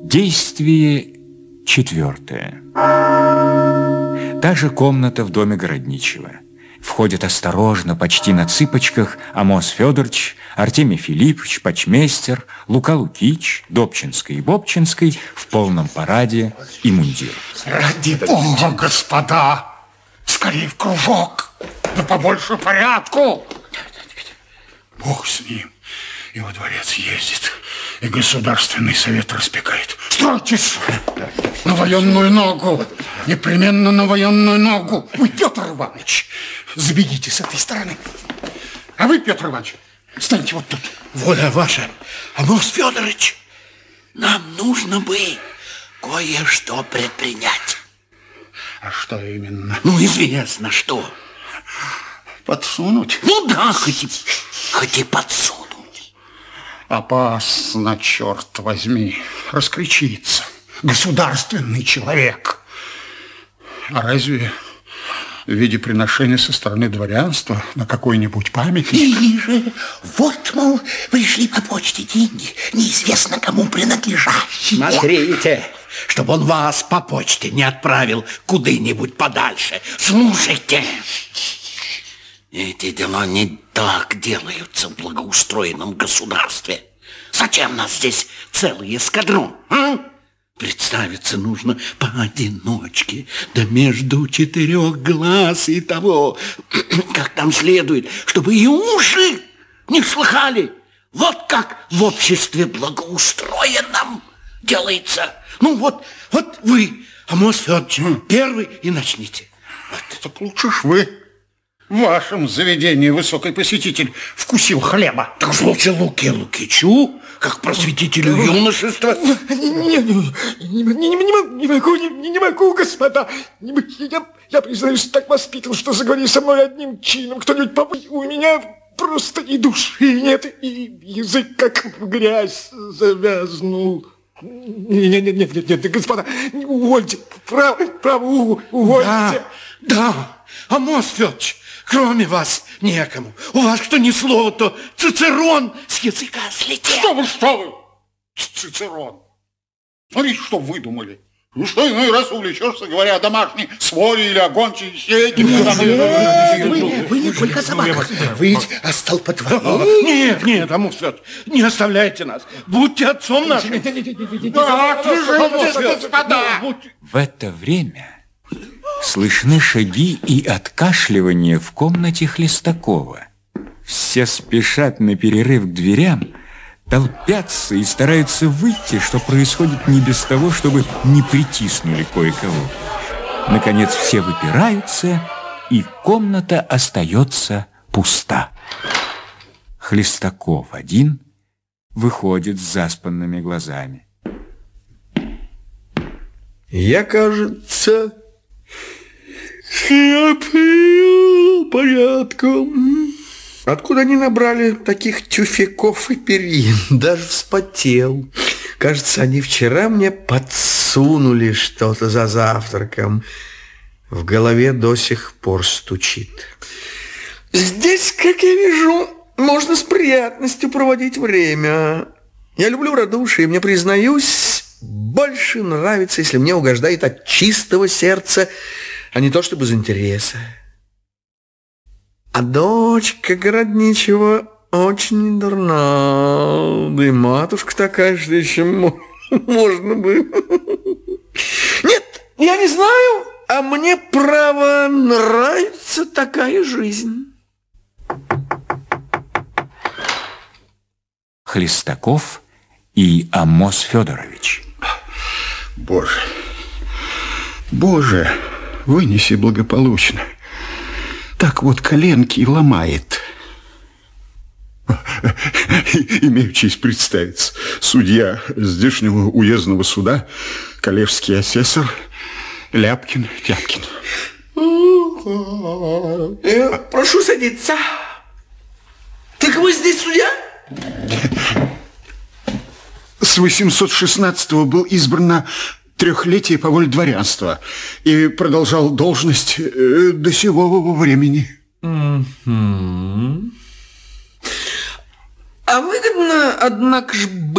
Действие четвертое. Та же комната в доме Городничего. Входят осторожно, почти на цыпочках, Амос Федорович, Артемий Филиппович, почмейстер, Лука Лукич, Добчинский и Бобчинский в полном параде и мундир. Ради Бога, господа, скорее в кружок, да побольше порядку. Бог с ним, и во дворец ездит, и Государственный совет распекает. Стройтесь на военную ногу, непременно на военную ногу. Вы, Петр Иванович, забегите с этой стороны. А вы, Петр Иванович, станьте вот тут. Воля ваша, Амос Федорович, нам нужно бы кое-что предпринять. А что именно? Ну, известно, что. Подсунуть? Ну да, хоть и подсунуть. Опасно, черт возьми, раскричится. Государственный человек. А разве в виде приношения со стороны дворянства на какой-нибудь памятник? Или же, вот, мол, пришли по почте деньги, неизвестно кому принадлежащие. Смотрите, чтобы он вас по почте не отправил куда-нибудь подальше. Слушайте. Эти дела не так делаются в благоустроенном государстве. Зачем нас здесь целый эскадрон, а? Представиться нужно поодиночке, да между четырех глаз и того, как там следует, чтобы и уши не слыхали. Вот как в обществе благоустроенном делается. Ну вот вы, Амос Федорович, первый и начните. Вот. Так лучше ж вы. В вашем заведении высокий посетитель вкусил хлеба. Так уж лучше Луке Лукичу, как просветителю юношества. Не могу, господа. Я, признаюсь, так воспитан, что заговори со мной одним чином. Кто-нибудь побудет, у меня просто и души нет, и язык как в грязь завязнул. Нет, господа, увольте, право, увольте. Да, Амос Федорович, кроме вас некому. У вас кто ни слова, то Цицерон с языка слетел. Что вы? Цицерон. Смотрите, что выдумали. Ну что иной раз увлечешься, говоря о домашней своре или о гончей сети. Вы не только собака, вы ведь о столпотворении. Нет, Амос Федорович, не оставляйте нас. Будьте отцом нашим. В это время слышны шаги и откашливание в комнате Хлестакова. Все спешат на перерыв к дверям, толпятся и стараются выйти, что происходит не без того, чтобы не притиснули кое-кого. Наконец все выпираются, и комната остается пуста. Хлестаков один выходит с заспанными глазами. Я, кажется, храпел порядком. Откуда они набрали таких тюфяков и перин? Даже вспотел. Кажется, они вчера мне подсунули что-то за завтраком. В голове до сих пор стучит. Здесь, как я вижу, можно с приятностью проводить время. Я люблю радушие, мне, признаюсь, больше нравится, если мне угождает от чистого сердца, а не то чтобы из интереса. А дочка Городничего очень дурна, да и матушка такая, что еще можно бы. Нет, я не знаю, а мне, право, нравится такая жизнь. Хлестаков и Амос Федорович. Боже, вынеси благополучно. Так вот коленки и ломает. Имею честь представиться. Судья здешнего уездного суда, коллежский асессор Ляпкин-Тяпкин. Прошу садиться. Так вы здесь судья? С 816-го был избран на трехлетие по воле дворянства и продолжал должность до сего времени. А выгодно, однако ж,